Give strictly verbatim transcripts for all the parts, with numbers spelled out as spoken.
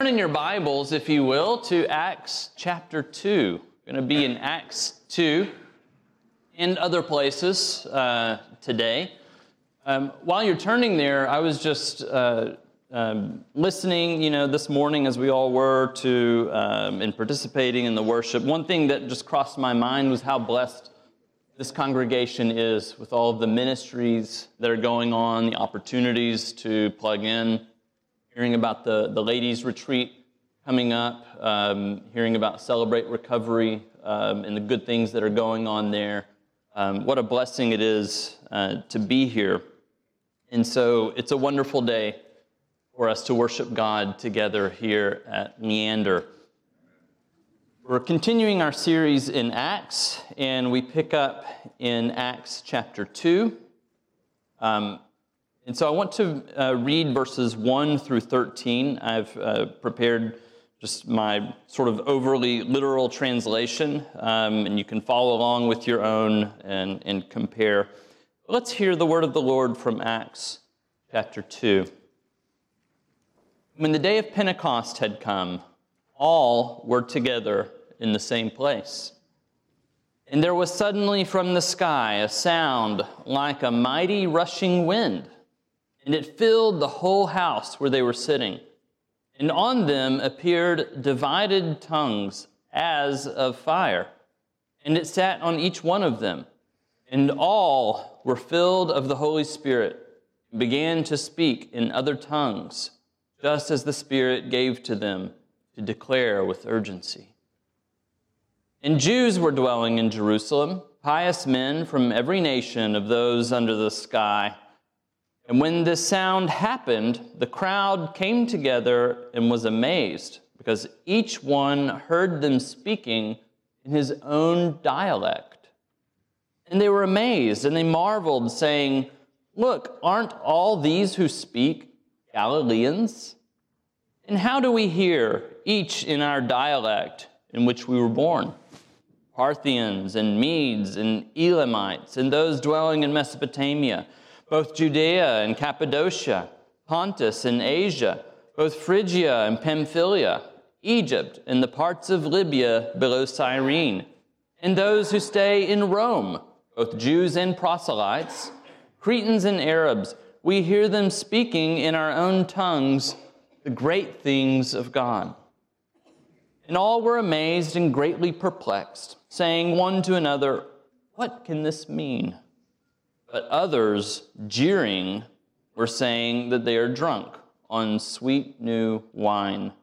Turn in your Bibles, if you will, to Acts chapter two. We're going to be in Acts two and other places uh, today. Um, while you're turning there, I was just uh, um, listening, you know, this morning as we all were to um, and participating in the worship. One thing that just crossed my mind was how blessed this congregation is with all of the ministries that are going on, the opportunities to plug in. Hearing about the, the ladies' retreat coming up, um, hearing about Celebrate Recovery um, and the good things that are going on there. Um, what a blessing it is uh, to be here. And so it's a wonderful day for us to worship God together here at Neander. We're continuing our series in Acts, and we pick up in Acts chapter two. Um, And so I want to uh, read verses one through thirteen. I've uh, prepared just my sort of overly literal translation, um, and you can follow along with your own and, and compare. Let's hear the word of the Lord from Acts chapter two. When the day of Pentecost had come, all were together in the same place. And there was suddenly from the sky a sound like a mighty rushing wind, and it filled the whole house where they were sitting. And on them appeared divided tongues as of fire, and it sat on each one of them. And all were filled of the Holy Spirit, and began to speak in other tongues, just as the Spirit gave to them to declare with urgency. And Jews were dwelling in Jerusalem, pious men from every nation of those under the sky. And when this sound happened, the crowd came together and was amazed, because each one heard them speaking in his own dialect. And they were amazed, and they marveled, saying, "Look, aren't all these who speak Galileans? And how do we hear, each in our dialect in which we were born? Parthians and Medes and Elamites, and those dwelling in Mesopotamia, both Judea and Cappadocia, Pontus and Asia, both Phrygia and Pamphylia, Egypt and the parts of Libya below Cyrene, and those who stay in Rome, both Jews and proselytes, Cretans and Arabs, we hear them speaking in our own tongues the great things of God." And all were amazed and greatly perplexed, saying one to another, "What can this mean?" But others, jeering, were saying that they are drunk on sweet new wine.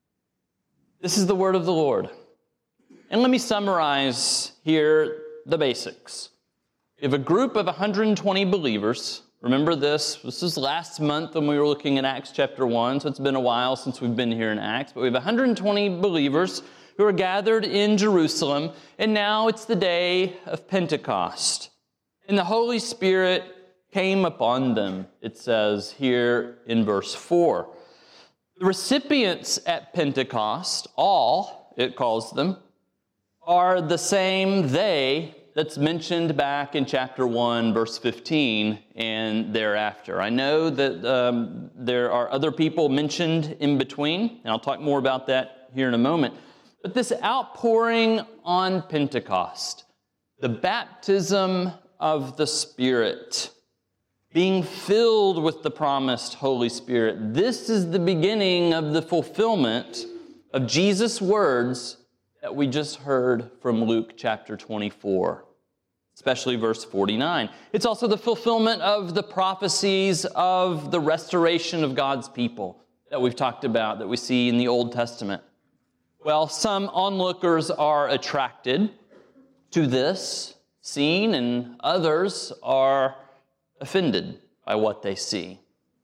This is the word of the Lord. And let me summarize here the basics. We have a group of one hundred twenty believers. Remember this, this was last month when we were looking at Acts chapter one, so it's been a while since we've been here in Acts. But we have one hundred twenty believers who are gathered in Jerusalem, and now it's the day of Pentecost. And the Holy Spirit came upon them, it says here in verse four. The recipients at Pentecost, all, it calls them, are the same they that's mentioned back in chapter one, verse fifteen, and thereafter. I know that um, there are other people mentioned in between, and I'll talk more about that here in a moment. But this outpouring on Pentecost, the baptism of the Spirit, being filled with the promised Holy Spirit. This is the beginning of the fulfillment of Jesus' words that we just heard from Luke chapter twenty-four, especially verse forty-nine. It's also the fulfillment of the prophecies of the restoration of God's people that we've talked about, that we see in the Old Testament. Well, some onlookers are attracted to this seen, and others are offended by what they see.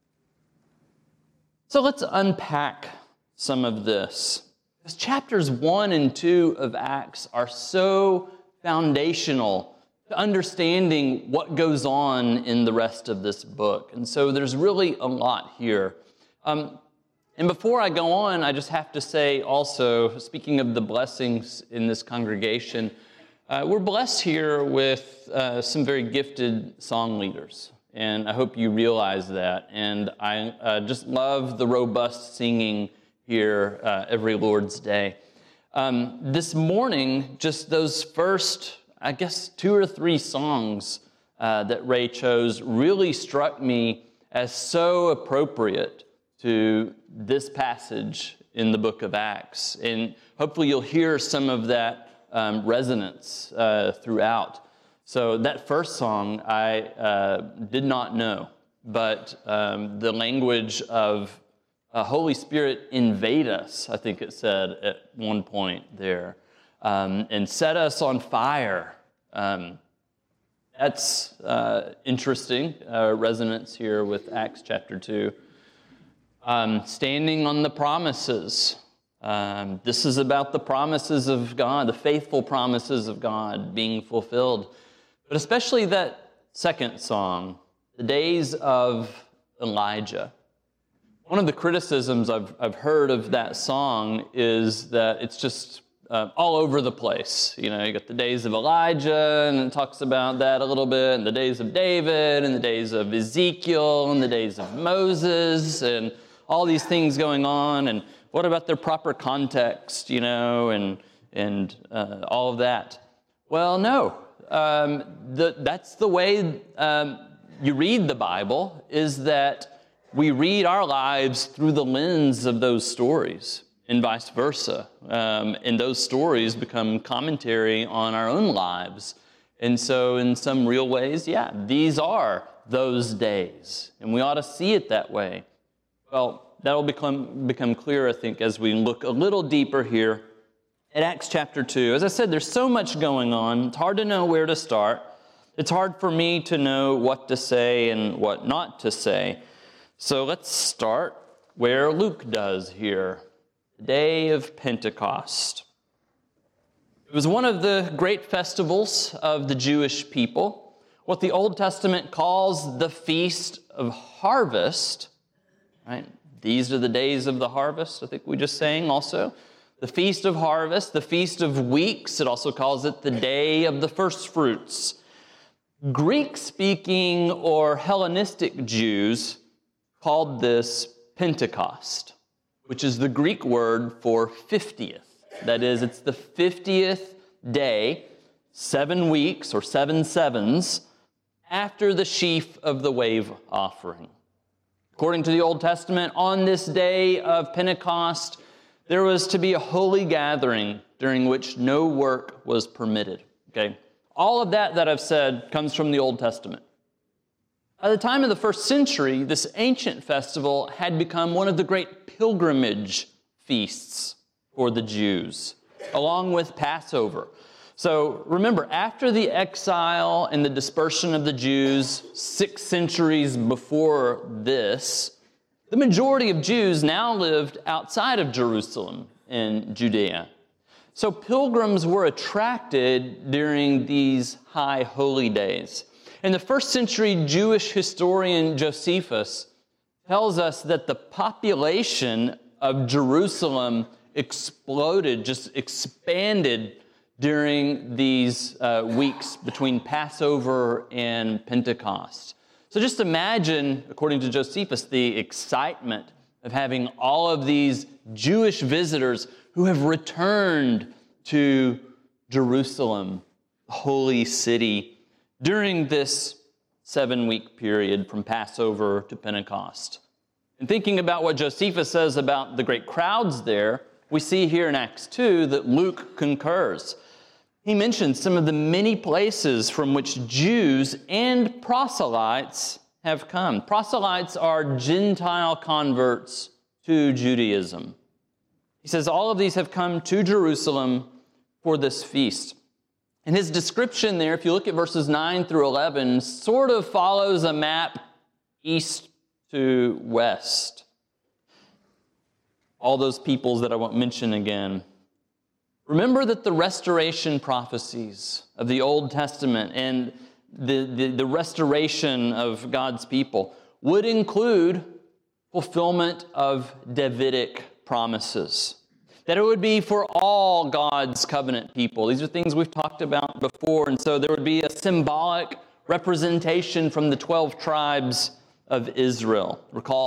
So let's unpack some of this. Because chapters one and two of Acts are so foundational to understanding what goes on in the rest of this book. And so there's really a lot here. Um, and before I go on, I just have to say also, speaking of the blessings in this congregation, Uh, we're blessed here with uh, some very gifted song leaders, and I hope you realize that. And I uh, just love the robust singing here uh, every Lord's Day. Um, this morning, just those first, I guess, two or three songs uh, that Ray chose really struck me as so appropriate to this passage in the book of Acts. And hopefully you'll hear some of that um, resonance uh, throughout. So that first song I uh, did not know, but um, the language of uh, Holy Spirit invade us, I think it said at one point there, um, and set us on fire. Um, that's uh, interesting uh, resonance here with Acts chapter two. Um, standing on the promises. Um, this is about the promises of God, the faithful promises of God being fulfilled. But especially that second song, the days of Elijah. One of the criticisms I've, I've heard of that song is that it's just uh, all over the place. You know, you got the days of Elijah, and it talks about that a little bit, and the days of David, and the days of Ezekiel, and the days of Moses, and all these things going on, and what about their proper context, you know, and and uh, all of that? Well, no. Um, the, that's the way um, you read the Bible, is that we read our lives through the lens of those stories, and vice versa. Um, and those stories become commentary on our own lives. And so in some real ways, yeah, these are those days, and we ought to see it that way. Well, that'll become become clear, I think, as we look a little deeper here at Acts chapter two. As I said, there's so much going on. It's hard to know where to start. It's hard for me to know what to say and what not to say. So let's start where Luke does here, the day of Pentecost. It was one of the great festivals of the Jewish people, what the Old Testament calls the Feast of Harvest. Right? These are the days of the harvest, I think we just sang also. The Feast of Harvest, the Feast of Weeks, it also calls it the Day of the First Fruits. Greek-speaking or Hellenistic Jews called this Pentecost, which is the Greek word for fiftieth. That is, it's the fiftieth day, seven weeks or seven sevens, after the sheaf of the wave offering. According to the Old Testament, on this day of Pentecost, there was to be a holy gathering during which no work was permitted. Okay? All of that that I've said comes from the Old Testament. By the time of the first century, this ancient festival had become one of the great pilgrimage feasts for the Jews, along with Passover. So remember, after the exile and the dispersion of the Jews six centuries before this, the majority of Jews now lived outside of Jerusalem in Judea. So pilgrims were attracted during these high holy days. And the first century Jewish historian Josephus tells us that the population of Jerusalem exploded, just expanded during these uh, weeks between Passover and Pentecost. So just imagine, according to Josephus, the excitement of having all of these Jewish visitors who have returned to Jerusalem, the holy city, during this seven-week period from Passover to Pentecost. And thinking about what Josephus says about the great crowds there, we see here in Acts two that Luke concurs. He mentions some of the many places from which Jews and proselytes have come. Proselytes are Gentile converts to Judaism. He says all of these have come to Jerusalem for this feast. And his description there, if you look at verses nine through eleven, sort of follows a map east to west. All those peoples that I won't mention again. Remember that the restoration prophecies of the Old Testament and the, the, the restoration of God's people would include fulfillment of Davidic promises. That it would be for all God's covenant people. These are things we've talked about before, and so there would be a symbolic representation from the twelve tribes of Israel. Recall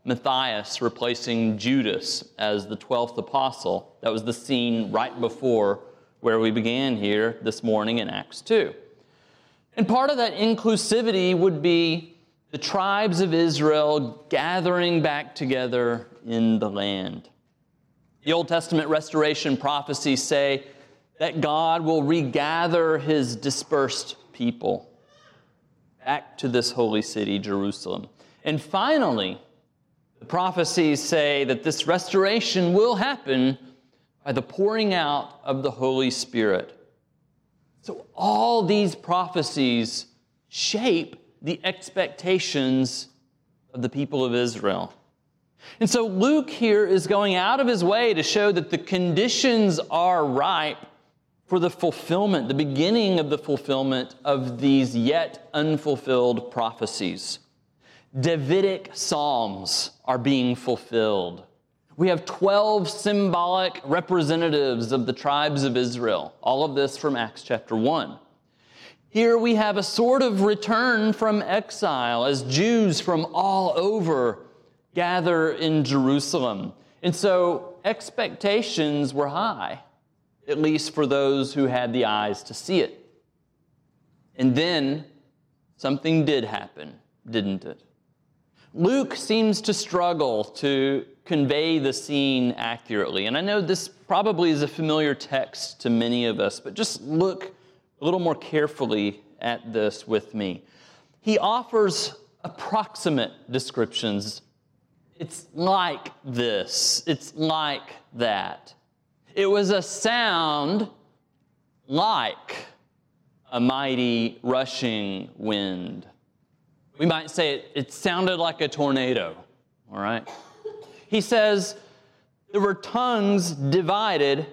Matthias replacing Judas as the twelfth apostle. That was the scene right before where we began here this morning in Acts two. And part of that inclusivity would be the tribes of Israel gathering back together in the land. The Old Testament restoration prophecies say that God will regather his dispersed people back to this holy city, Jerusalem. And finally, the prophecies say that this restoration will happen by the pouring out of the Holy Spirit. So all these prophecies shape the expectations of the people of Israel. And so Luke here is going out of his way to show that the conditions are ripe for the fulfillment, the beginning of the fulfillment of these yet unfulfilled prophecies. Davidic psalms are being fulfilled. We have twelve symbolic representatives of the tribes of Israel. All of this from Acts chapter one. Here we have a sort of return from exile as Jews from all over gather in Jerusalem. And so expectations were high, at least for those who had the eyes to see it. And then something did happen, didn't it? Luke seems to struggle to convey the scene accurately. And I know this probably is a familiar text to many of us, but just look a little more carefully at this with me. He offers approximate descriptions. It's like this. It's like that. It was a sound like a mighty rushing wind. We might say it, it sounded like a tornado, all right? He says there were tongues divided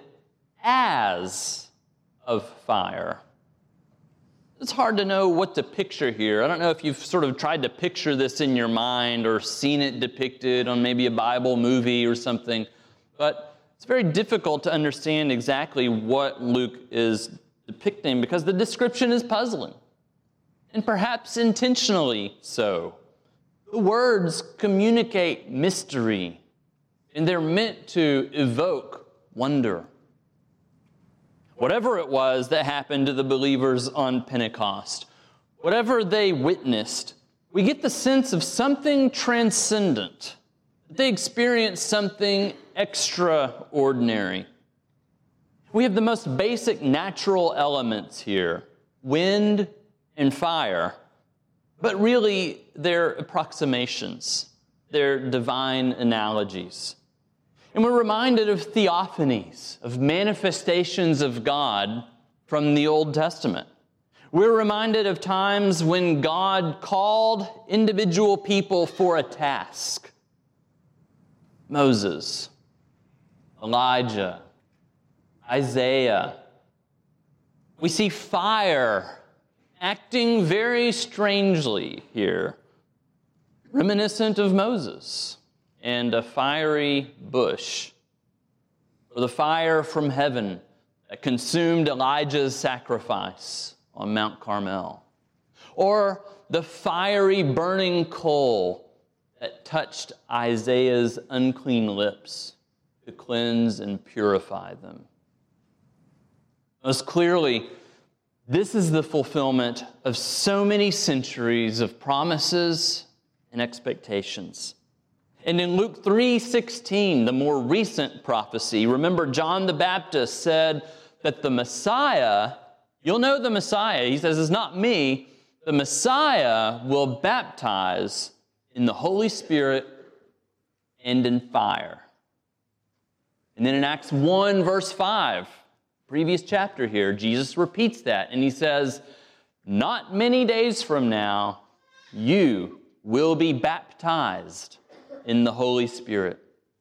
as of fire. It's hard to know what to picture here. I don't know if you've sort of tried to picture this in your mind or seen it depicted on maybe a Bible movie or something, but it's very difficult to understand exactly what Luke is depicting because the description is puzzling, and perhaps intentionally so. The words communicate mystery, and they're meant to evoke wonder. Whatever it was that happened to the believers on Pentecost, whatever they witnessed, we get the sense of something transcendent. They experienced something extraordinary. We have the most basic natural elements here, wind and fire, but really they're approximations. They're divine analogies. And we're reminded of theophanies, of manifestations of God from the Old Testament. We're reminded of times when God called individual people for a task. Moses, Elijah, Isaiah. We see fire acting very strangely here, reminiscent of Moses and a fiery bush, or the fire from heaven that consumed Elijah's sacrifice on Mount Carmel, or the fiery burning coal that touched Isaiah's unclean lips to cleanse and purify them. Most clearly, this is the fulfillment of so many centuries of promises and expectations. And in Luke three sixteen, the more recent prophecy, remember John the Baptist said that the Messiah, you'll know the Messiah, he says, it's not me, the Messiah will baptize in the Holy Spirit and in fire. And then in Acts one, verse five, previous chapter here, Jesus repeats that, and he says, not many days from now, you will be baptized in the Holy Spirit.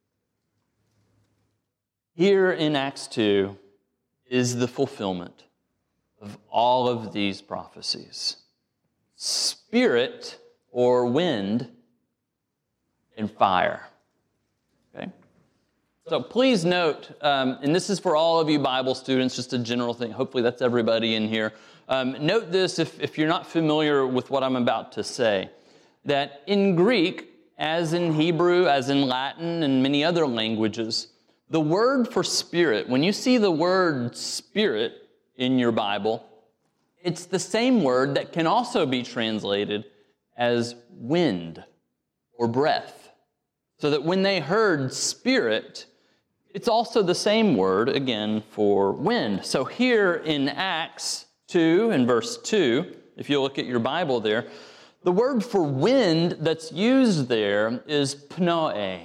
Here in Acts two is the fulfillment of all of these prophecies. Spirit or wind and fire. Okay? So please note, um, and this is for all of you Bible students, just a general thing. Hopefully that's everybody in here. Um, note this if, if you're not familiar with what I'm about to say, that in Greek, as in Hebrew, as in Latin, and many other languages, the word for spirit, when you see the word spirit in your Bible, it's the same word that can also be translated as wind or breath. So that when they heard spirit, it's also the same word, again, for wind. So here in Acts two, in verse two, if you look at your Bible there, the word for wind that's used there is pnoe,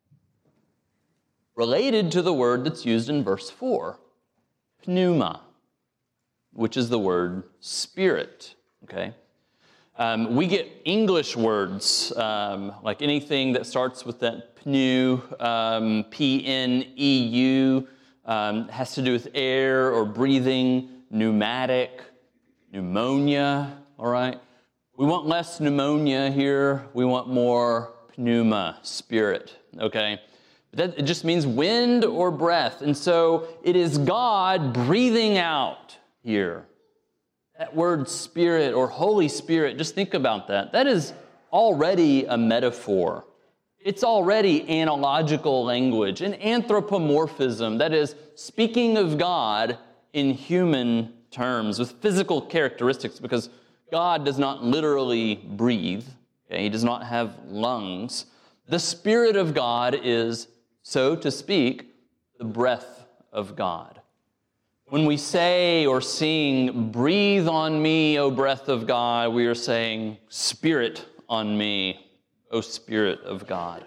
related to the word that's used in verse four, pneuma, which is the word spirit, okay? Um, we get English words, um, like anything that starts with that pneu, um, P N E U, um, has to do with air or breathing, pneumatic, pneumonia, all right? We want less pneumonia here. We want more pneuma, spirit, okay? That, it just means wind or breath. And so it is God breathing out here. That word spirit or Holy Spirit, just think about that. That is already a metaphor. It's already analogical language, an anthropomorphism, that is speaking of God in human terms with physical characteristics, because God does not literally breathe. Okay? He does not have lungs. The Spirit of God is, so to speak, the breath of God. When we say or sing, "Breathe on me, O breath of God," we are saying, "Spirit on me, O Spirit of God."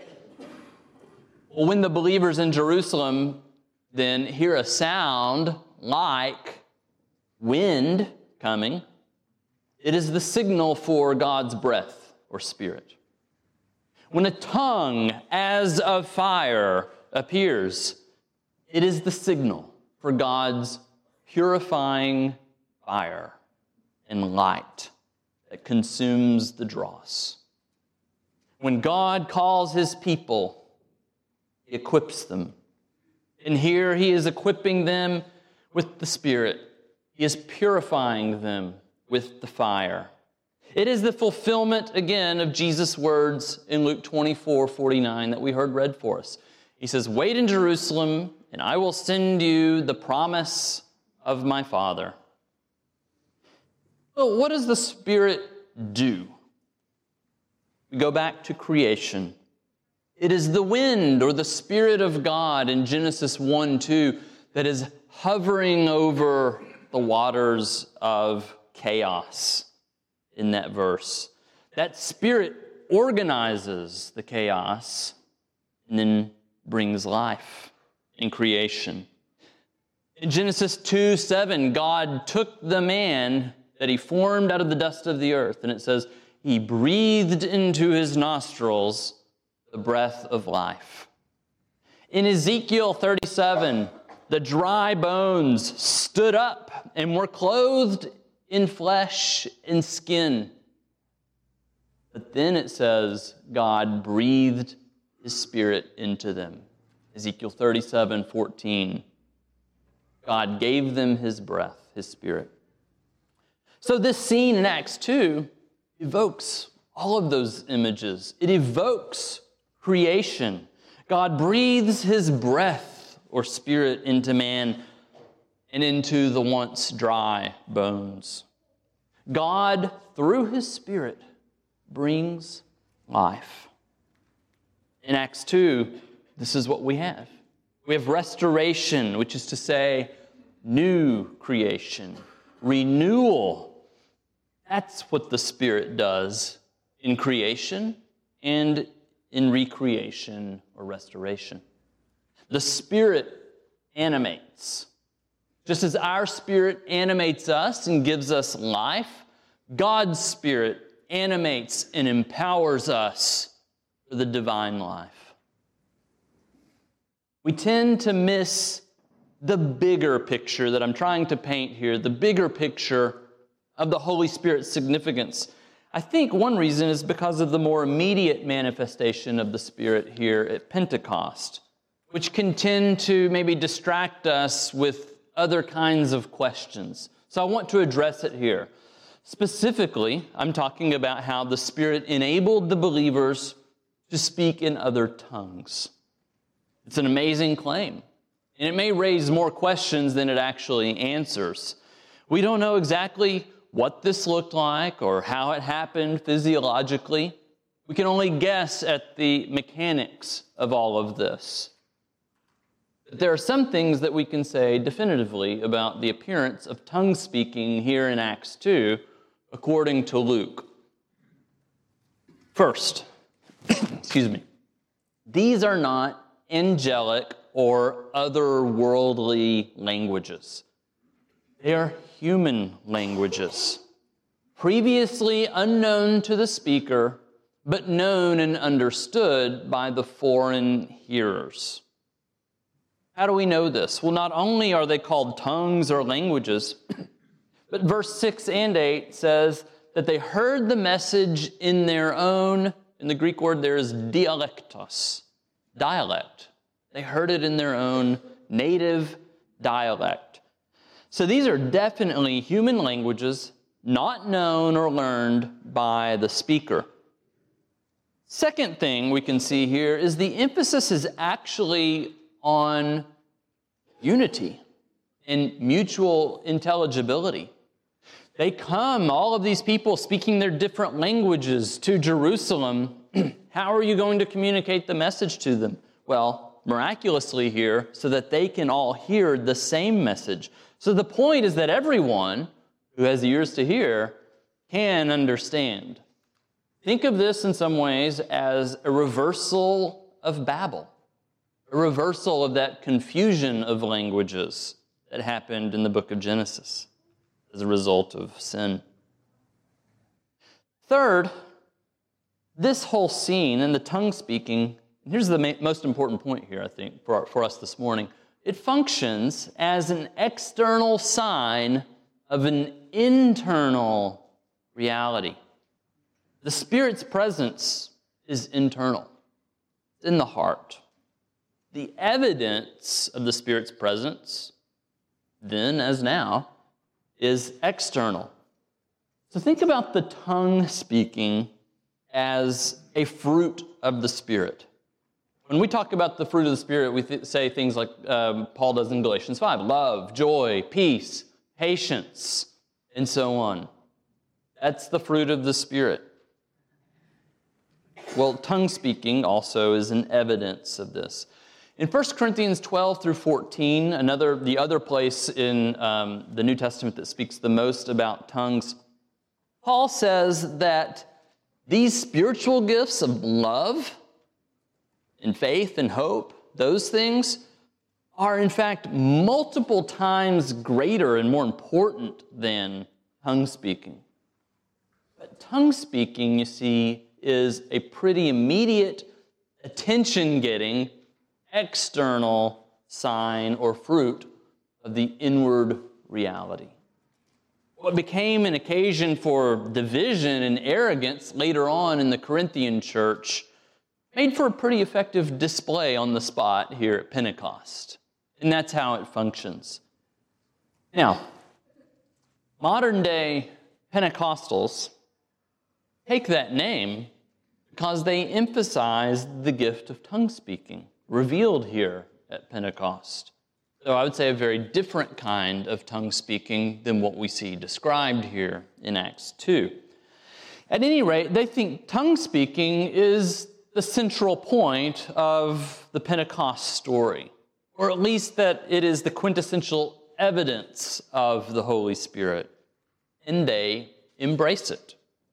Well, when the believers in Jerusalem then hear a sound like wind coming, it is the signal for God's breath or spirit. When a tongue as of fire appears, it is the signal for God's purifying fire and light that consumes the dross. When God calls His people, He equips them. And here He is equipping them with the Spirit. He is purifying them with the fire. It is the fulfillment, again, of Jesus' words in Luke twenty-four forty-nine that we heard read for us. He says, "Wait in Jerusalem, and I will send you the promise of my Father." Well, what does the Spirit do? We go back to creation. It is the wind or the Spirit of God in Genesis one two that is hovering over the waters of chaos in that verse. That Spirit organizes the chaos and then brings life in creation. In Genesis two seven, God took the man that He formed out of the dust of the earth, and it says, He breathed into his nostrils the breath of life. In Ezekiel thirty-seven, the dry bones stood up and were clothed in flesh and skin. But then it says, God breathed His Spirit into them. Ezekiel thirty-seven fourteen. God gave them His breath, His Spirit. So this scene in Acts two evokes all of those images. It evokes creation. God breathes His breath or Spirit into man and into the once dry bones. God, through His Spirit, brings life. In Acts two, this is what we have. We have restoration, which is to say, new creation, renewal. That's what the Spirit does in creation and in recreation or restoration. The Spirit animates. Just as our spirit animates us and gives us life, God's Spirit animates and empowers us for the divine life. We tend to miss the bigger picture that I'm trying to paint here, the bigger picture of the Holy Spirit's significance. I think one reason is because of the more immediate manifestation of the Spirit here at Pentecost, which can tend to maybe distract us with other kinds of questions. So I want to address it here. Specifically, I'm talking about how the Spirit enabled the believers to speak in other tongues. It's an amazing claim, and it may raise more questions than it actually answers. We don't know exactly what this looked like or how it happened physiologically. We can only guess at the mechanics of all of this. But there are some things that we can say definitively about the appearance of tongue speaking here in Acts two, according to Luke. First, excuse me, these are not angelic or otherworldly languages. They are human languages, previously unknown to the speaker, but known and understood by the foreign hearers. How do we know this? Well, not only are they called tongues or languages, but verse six and eight says that they heard the message in their own, in the Greek word there is dialectos, dialect. They heard it in their own native dialect. So these are definitely human languages, not known or learned by the speaker. Second thing we can see here is the emphasis is actually on unity and mutual intelligibility. They come, all of these people speaking their different languages to Jerusalem. How are you going to communicate the message to them? Well, miraculously here, so that they can all hear the same message. So the point is that everyone who has ears to hear can understand. Think of this in some ways as a reversal of Babel, a reversal of that confusion of languages that happened in the book of Genesis as a result of sin. Third, this whole scene and the tongue speaking, here's the ma- most important point here, I think, for, our, for us this morning. It functions as an external sign of an internal reality. The Spirit's presence is internal. It's in the heart. The evidence of the Spirit's presence, then as now, is external. So think about the tongue speaking as a fruit of the Spirit. When we talk about the fruit of the Spirit, we th- say things like um, Paul does in Galatians five, love, joy, peace, patience, and so on. That's the fruit of the Spirit. Well, tongue speaking also is an evidence of this. In First Corinthians twelve through fourteen, another, the other place in um, the New Testament that speaks the most about tongues, Paul says that these spiritual gifts of love and faith and hope, those things, are in fact multiple times greater and more important than tongue speaking. But tongue speaking, you see, is a pretty immediate, attention-getting, external sign or fruit of the inward reality. What became an occasion for division and arrogance later on in the Corinthian church made for a pretty effective display on the spot here at Pentecost. And that's how it functions. Now, modern-day Pentecostals take that name because they emphasize the gift of tongue speaking revealed here at Pentecost. So I would say a very different kind of tongue speaking than what we see described here in Acts two. At any rate, they think tongue speaking is the central point of the Pentecost story, or at least that it is the quintessential evidence of the Holy Spirit, and they embrace it.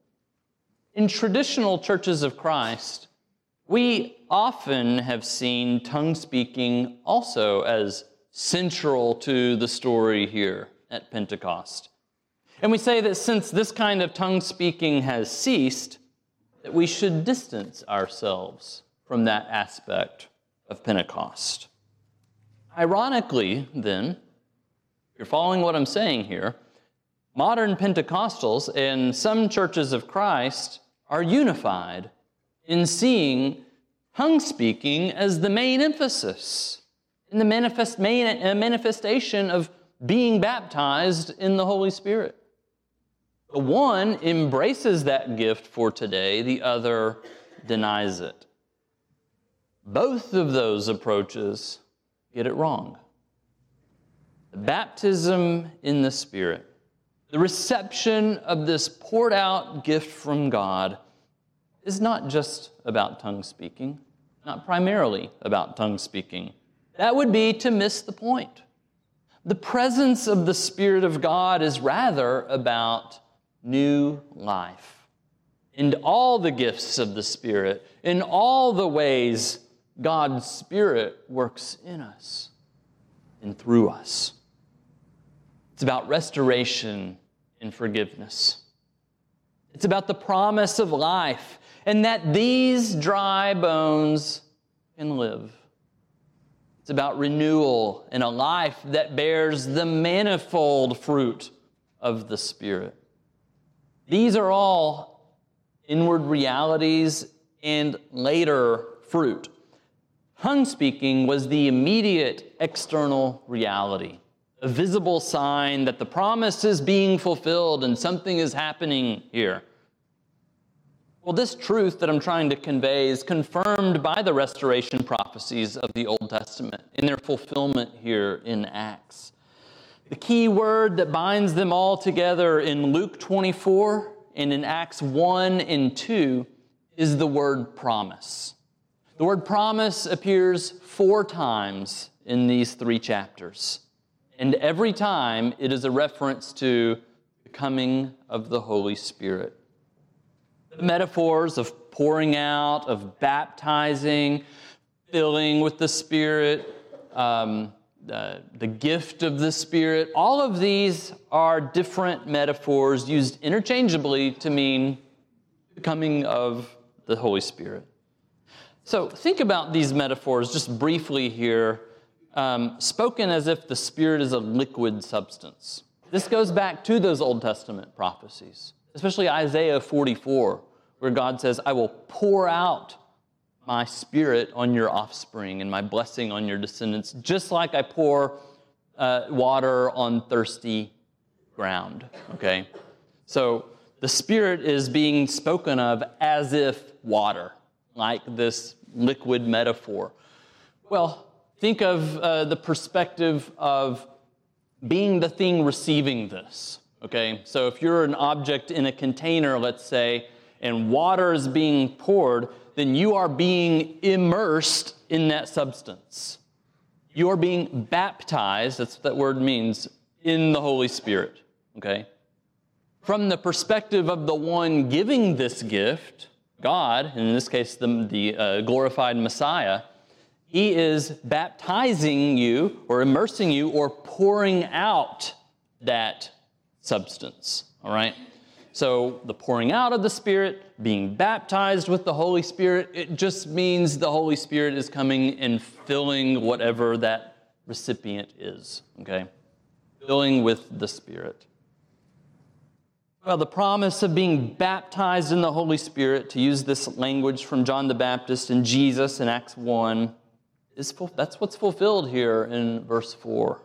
In traditional churches of Christ, we often have seen tongue speaking also as central to the story here at Pentecost. And we say that since this kind of tongue speaking has ceased, that we should distance ourselves from that aspect of Pentecost. Ironically, then, if you're following what I'm saying here, modern Pentecostals and some churches of Christ are unified in seeing tongue speaking as the main emphasis in the manifest, main, uh, manifestation of being baptized in the Holy Spirit. The one embraces that gift for today, the other denies it. Both of those approaches get it wrong. The baptism in the Spirit, the reception of this poured out gift from God, is not just about tongue speaking, not primarily about tongue speaking. That would be to miss the point. The presence of the Spirit of God is rather about new life. And all the gifts of the Spirit, in all the ways God's Spirit works in us and through us. It's about restoration and forgiveness. It's about the promise of life and that these dry bones can live. It's about renewal and a life that bears the manifold fruit of the Spirit. These are all inward realities and later fruit. Tongue speaking was the immediate external reality, a visible sign that the promise is being fulfilled and something is happening here. Well, this truth that I'm trying to convey is confirmed by the restoration prophecies of the Old Testament in their fulfillment here in Acts. The key word that binds them all together in Luke twenty-four and in Acts one and two is the word promise. The word promise appears four times in these three chapters. And every time it is a reference to the coming of the Holy Spirit. The metaphors of pouring out, of baptizing, filling with the Spirit, um, uh, the gift of the Spirit, all of these are different metaphors used interchangeably to mean the coming of the Holy Spirit. So think about these metaphors just briefly here, um, spoken as if the Spirit is a liquid substance. This goes back to those Old Testament prophecies, especially Isaiah forty-four, where God says, I will pour out my Spirit on your offspring and my blessing on your descendants, just like I pour uh, water on thirsty ground, okay? So the Spirit is being spoken of as if water, like this liquid metaphor. Well, think of uh, the perspective of being the thing receiving this, okay? So if you're an object in a container, let's say, and water is being poured, then you are being immersed in that substance. You are being baptized, that's what that word means, in the Holy Spirit, okay? From the perspective of the one giving this gift, God, and in this case the, the uh, glorified Messiah, He is baptizing you or immersing you or pouring out that substance, all right? So the pouring out of the Spirit, being baptized with the Holy Spirit, it just means the Holy Spirit is coming and filling whatever that recipient is, okay? Filling with the Spirit. Well, the promise of being baptized in the Holy Spirit, to use this language from John the Baptist and Jesus in Acts one, is full, that's what's fulfilled here in verse four.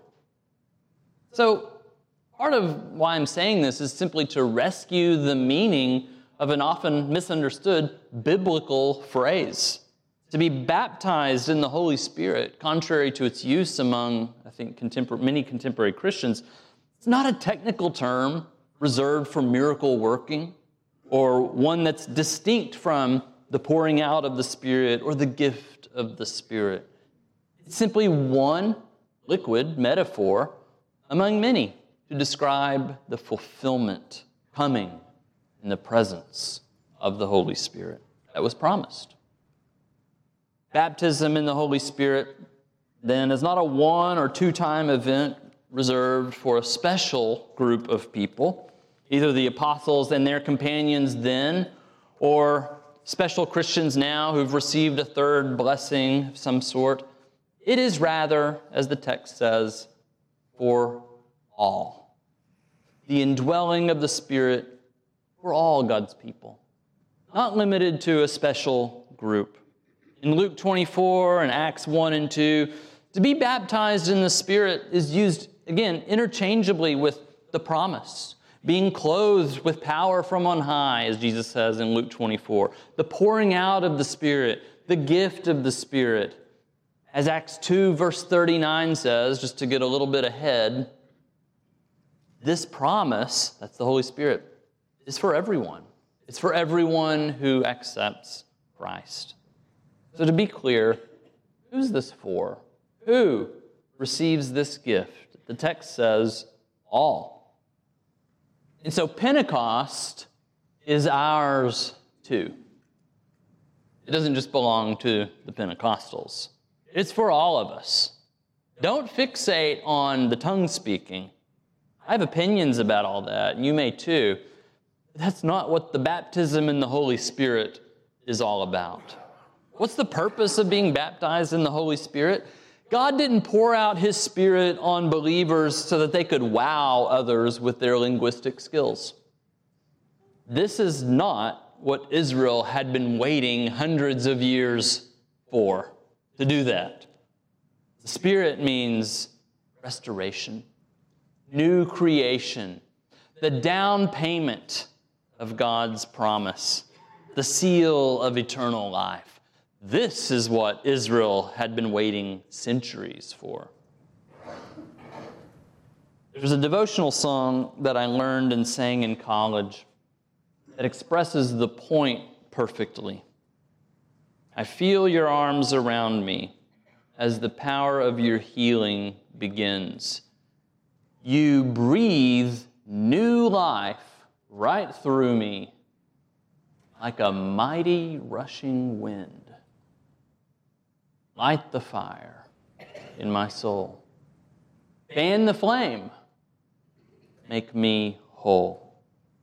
So, part of why I'm saying this is simply to rescue the meaning of an often misunderstood biblical phrase. To be baptized in the Holy Spirit, contrary to its use among, I think, contempor- many contemporary Christians, it's not a technical term reserved for miracle working or one that's distinct from the pouring out of the Spirit or the gift of the Spirit. It's simply one liquid metaphor among many to describe the fulfillment coming in the presence of the Holy Spirit that was promised. Baptism in the Holy Spirit, then, is not a one or two-time event reserved for a special group of people, either the apostles and their companions then, or special Christians now who've received a third blessing of some sort. It is rather, as the text says, for all. The indwelling of the Spirit for all God's people, not limited to a special group. In Luke twenty-four and Acts one and two, to be baptized in the Spirit is used, again, interchangeably with the promise. Being clothed with power from on high, as Jesus says in Luke twenty-four. The pouring out of the Spirit, the gift of the Spirit. As Acts two verse thirty-nine says, just to get a little bit ahead, this promise, that's the Holy Spirit, is for everyone. It's for everyone who accepts Christ. So to be clear, who's this for? Who receives this gift? The text says all. And so Pentecost is ours too. It doesn't just belong to the Pentecostals. It's for all of us. Don't fixate on the tongue speaking. I have opinions about all that, and you may too. That's not what the baptism in the Holy Spirit is all about. What's the purpose of being baptized in the Holy Spirit? God didn't pour out His Spirit on believers so that they could wow others with their linguistic skills. This is not what Israel had been waiting hundreds of years for, to do that. The Spirit means restoration, new creation, the down payment of God's promise, the seal of eternal life. This is what Israel had been waiting centuries for. There's a devotional song that I learned and sang in college that expresses the point perfectly. I feel your arms around me as the power of your healing begins. You breathe new life right through me like a mighty rushing wind. Light the fire in my soul. Fan the flame. Make me whole.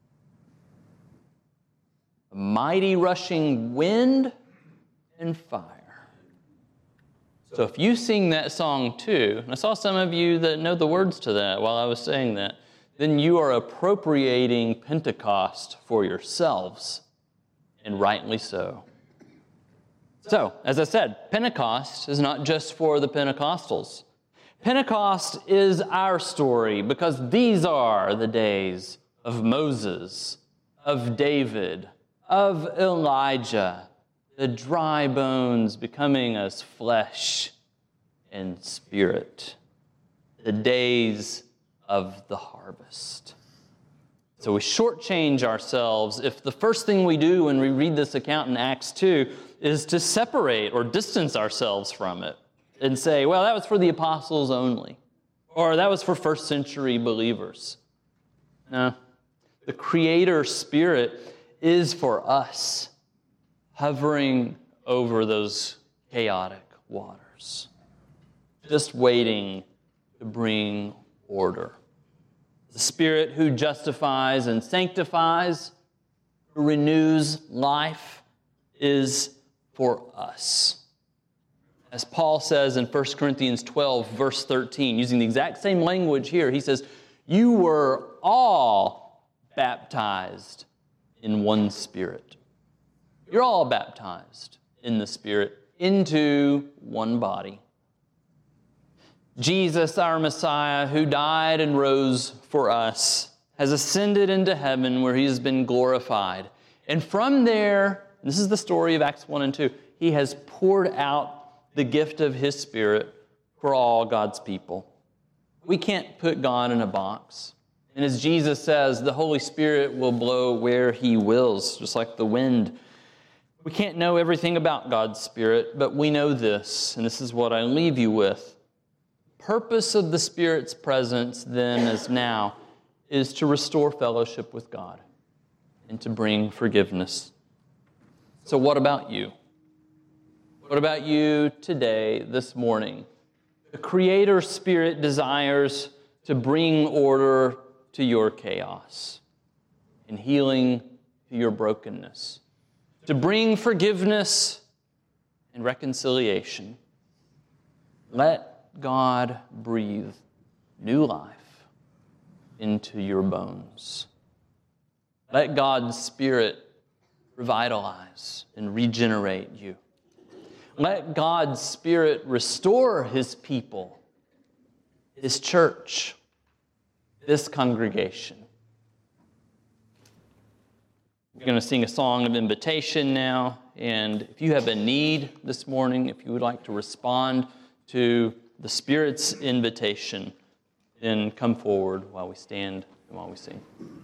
A mighty rushing wind and fire. So if you sing that song too, and I saw some of you that know the words to that while I was saying that, then you are appropriating Pentecost for yourselves, and rightly so. So, as I said, Pentecost is not just for the Pentecostals. Pentecost is our story because these are the days of Moses, of David, of Elijah, the dry bones becoming as flesh and spirit, the days of the harvest. So we shortchange ourselves if the first thing we do when we read this account in Acts two is to separate or distance ourselves from it and say, well, that was for the apostles only, or that was for first century believers. No, the Creator Spirit is for us, hovering over those chaotic waters, just waiting to bring order. The Spirit who justifies and sanctifies, who renews life, is for us. As Paul says in First Corinthians twelve, verse thirteen, using the exact same language here, he says, you were all baptized in one Spirit. You're all baptized in the Spirit into one body. Jesus, our Messiah, who died and rose for us, has ascended into heaven where He has been glorified. And from there, this is the story of Acts one and two, He has poured out the gift of His Spirit for all God's people. We can't put God in a box. And as Jesus says, the Holy Spirit will blow where He wills, just like the wind. We can't know everything about God's Spirit, but we know this, and this is what I leave you with. Purpose of the Spirit's presence then as now is to restore fellowship with God and to bring forgiveness. So what about you? What about you today, this morning? The Creator Spirit desires to bring order to your chaos and healing to your brokenness, to bring forgiveness and reconciliation. Let God breathe new life into your bones. Let God's Spirit revitalize and regenerate you. Let God's Spirit restore His people, His church, this congregation. We're going to sing a song of invitation now. And if you have a need this morning, if you would like to respond to the Spirit's invitation, then come forward while we stand and while we sing.